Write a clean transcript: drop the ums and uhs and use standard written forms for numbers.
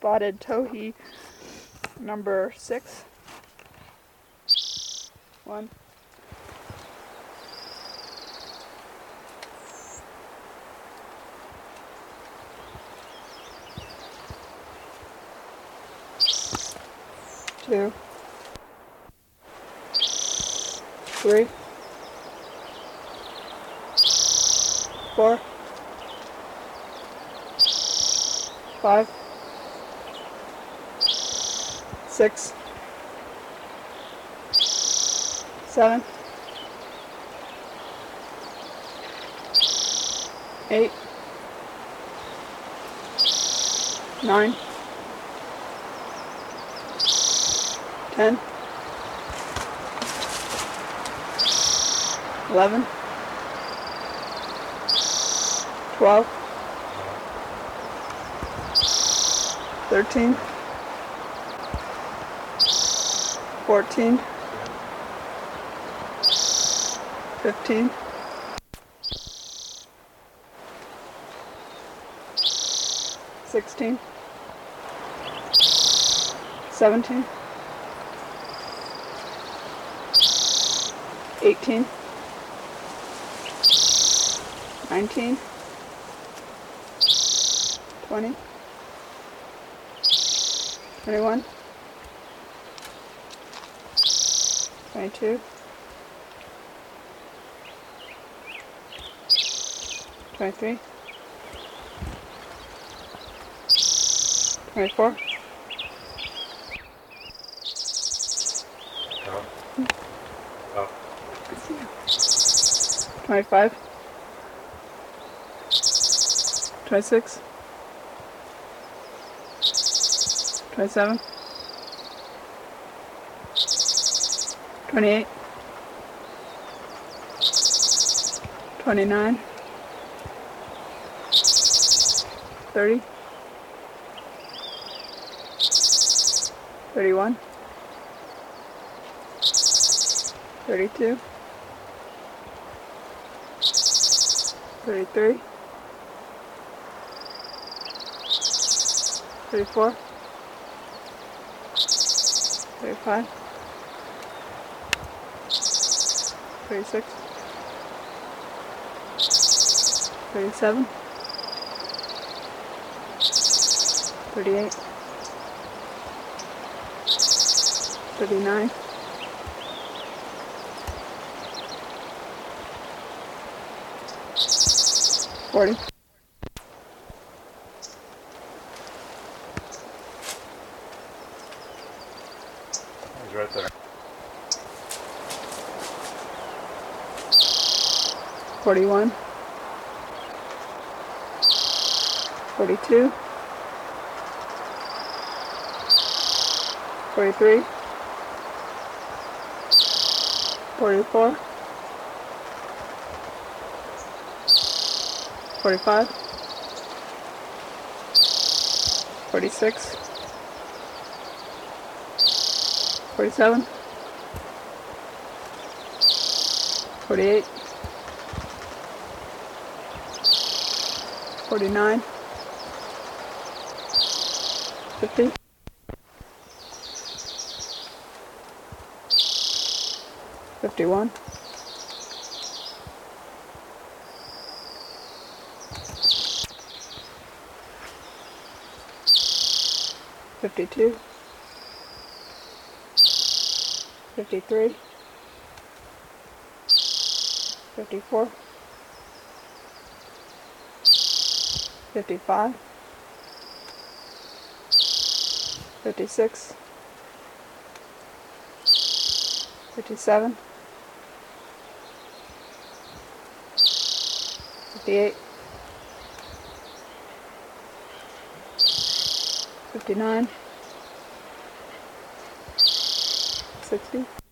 spotted towhee number 6. 1, 2, 3, 4, 5, 6, 7, 8, 9, 10, 11, 12, 13, 14, 15, 16, 17, 18, 19, 20, 21, 22, 23, 24, 25, 26, 27, 28, 29, 30, 31, 32, 33, 34, 35, 36, 37, 38, 39, 40, He's right there. 41, 42, 43, 44, 45, 46, 47, 48, 49, 50, 51, 52, 53, 54, 55, 56, 57, 58, 59, 60,